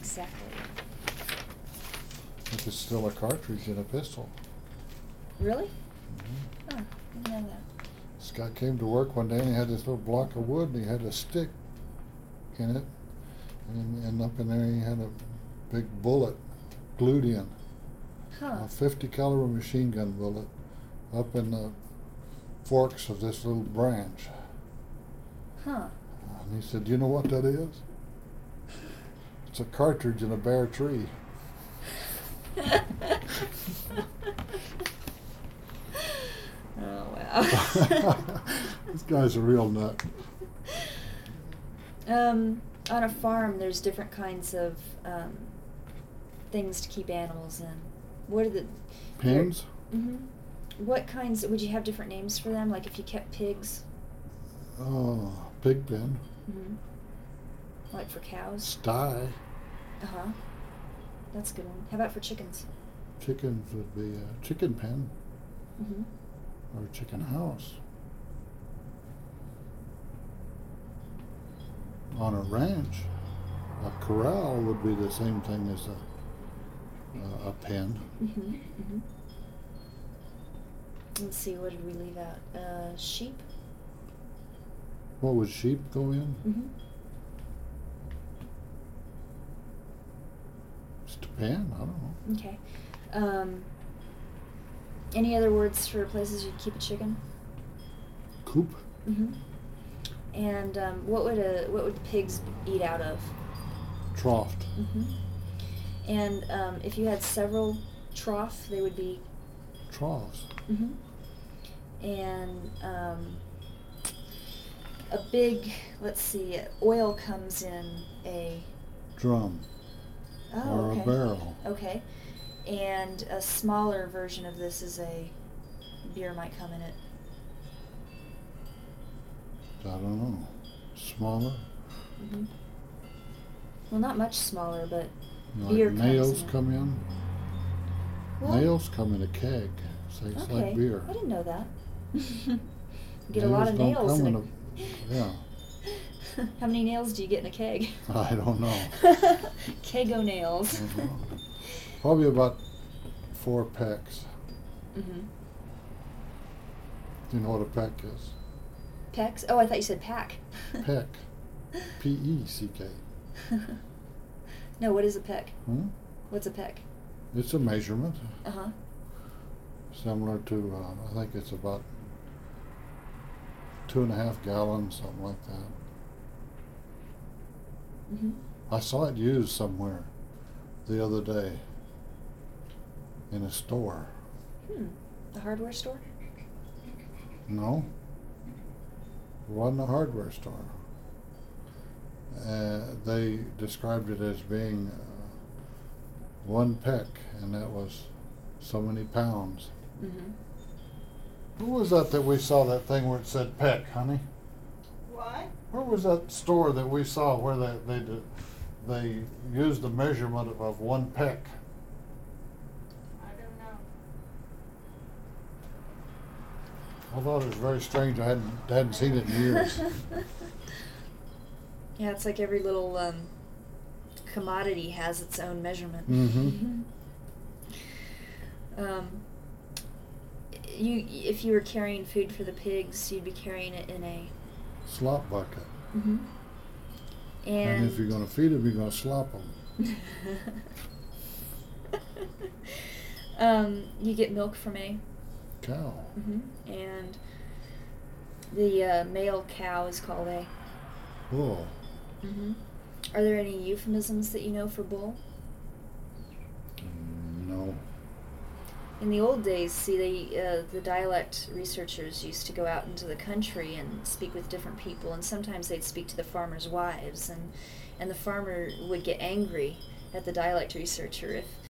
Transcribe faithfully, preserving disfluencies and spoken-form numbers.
exactly? If it's still a cartridge in a pistol. Really? Mm-hmm. Huh, I didn't know that. This guy came to work one day and he had this little block of wood and he had a stick in it. And, and up in there he had a big bullet glued in. Huh. A fifty caliber machine gun bullet up in the forks of this little branch. Huh. And he said, "Do you know what that is? It's a cartridge in a bare tree." Oh, wow. This guy's a real nut. Um, on a farm, there's different kinds of um, things to keep animals in. What are the Pins? Mm-hmm. What kinds? Would you have different names for them? Like if you kept pigs? Oh, pig pen. Mm-hmm. Like for cows? Sty. Uh huh. That's a good one. How about for chickens? Chickens would be a chicken pen Mm-hmm. or a chicken house. On a ranch, a corral would be the same thing as a, uh, a pen. Mm-hmm. Mm-hmm. Let's see, what did we leave out? Uh, sheep? What would sheep go in? Mm-hmm. Just a pen, I don't know. Okay. Um, any other words for places you'd keep a chicken? Coop. Mm-hmm. And um, what would a what would pigs eat out of? Troughed. Mm-hmm. And um, if you had several trough, they would be. Troughs. Mm-hmm. And um, a big, let's see, oil comes in a. Drum. Oh, or okay. a barrel. Okay. And a smaller version of this is a beer might come in it. I don't know. Smaller. Mm-hmm. Well, not much smaller, but Like beer comes nails in it. come in. Well, Nails come in a keg, so it's okay. like beer. I didn't know that. You get a lot of don't nails come in in a. a. Yeah. How many nails do you get in a keg? I don't know. Kego nails. Mhm. Probably about four pecks. Mm-hmm. Do you know what a peck is? Pecs? Oh, I thought you said pack. Peck. P E C K. No, what is a peck? Hmm? What's a peck? It's a measurement Uh-huh. similar to, uh, I think it's about two and a half gallons, something like that. Mm-hmm. I saw it used somewhere the other day in a store. Hmm. The hardware store? No, it wasn't a hardware store. Uh, they described it as being uh, one peck, and that was so many pounds. Mm-hmm. Who was that that we saw that thing where it said peck, honey? What? Where was that store that we saw where they they did, they used the measurement of, of one peck? I don't know. I thought it was very strange. I hadn't hadn't seen it in years. Yeah, it's like every little um, commodity has its own measurement. Mm-hmm. um, you, if you were carrying food for the pigs, you'd be carrying it in a. Slop bucket. Mm-hmm. And, And if you're going to feed them, you're going to slop them. um, you get milk from a. Cow. Mm-hmm. And the uh, male cow is called a. Bull. Mm-hmm. Are there any euphemisms that you know for bull? Mm, no. In the old days, see, they, uh, the dialect researchers used to go out into the country and speak with different people, and sometimes they'd speak to the farmers' wives, and, and the farmer would get angry at the dialect researcher if